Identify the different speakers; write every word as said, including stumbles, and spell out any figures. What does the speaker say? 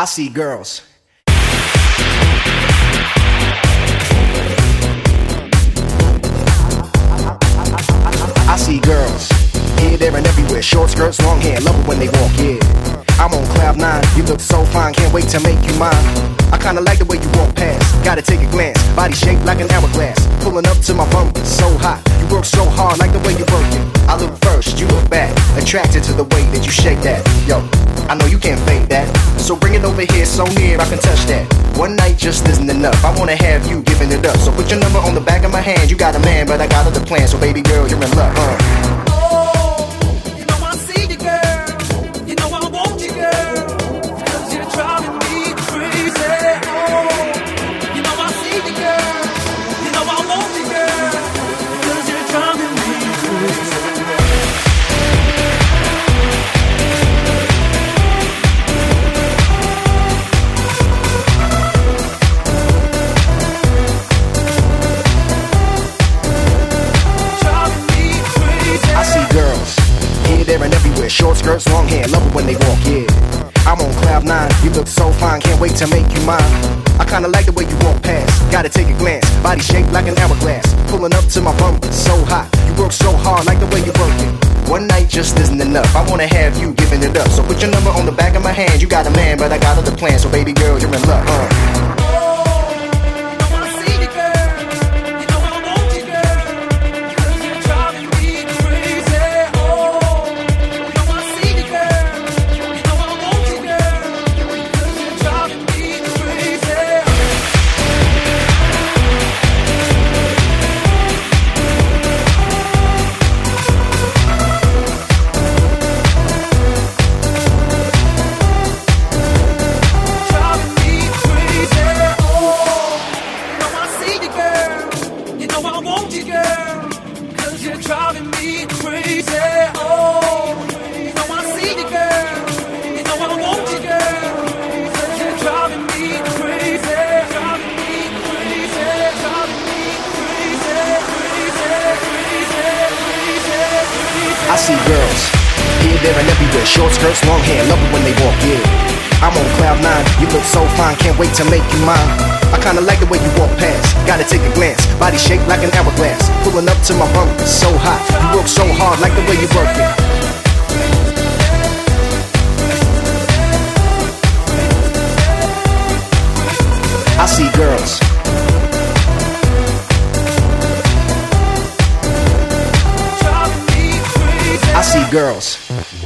Speaker 1: I see girls. I see girls here, there, and everywhere. Short skirts, long hair, love it when they walk, yeah. I'm on cloud nine, you look so fine, can't wait to make you mine. I kinda like the way you walk past, gotta take a glance. Body shaped like an hourglass, pulling up to my bumper, so hot. You work so hard, like the way you work it. I look first, you look back, attracted to the way that you shake that. Yo, I know you can't fake that, so bring it over here so near I can touch that. One night just isn't enough, I wanna have you giving it up. So put your number on the back of my hand, you got a man, but I got other plans. So baby girl, you're in luck, uh. And everywhere, short skirts, long hair, love it when they walk, yeah. I'm on cloud nine, you look so fine, can't wait to make you mine. I kinda like the way you walk past, gotta take a glance. Body shaped like an hourglass, pulling up to my bumper, so hot. You work so hard, like the way you work it. One night just isn't enough, I wanna have you giving it up. So put your number on the back of my hand, you got a man, but I got other plans. So baby girl, you're in luck, uh. I see girls here, there, and everywhere. Short skirts, long hair, love it when they walk, yeah. I'm on cloud nine, you look so fine, can't wait to make you mine. I kinda like the way you walk past, gotta take a glance. Body shaped like an hourglass, pulling up to my bumper, so hot. You work so hard, like the way you work it. I see girls. I see girls.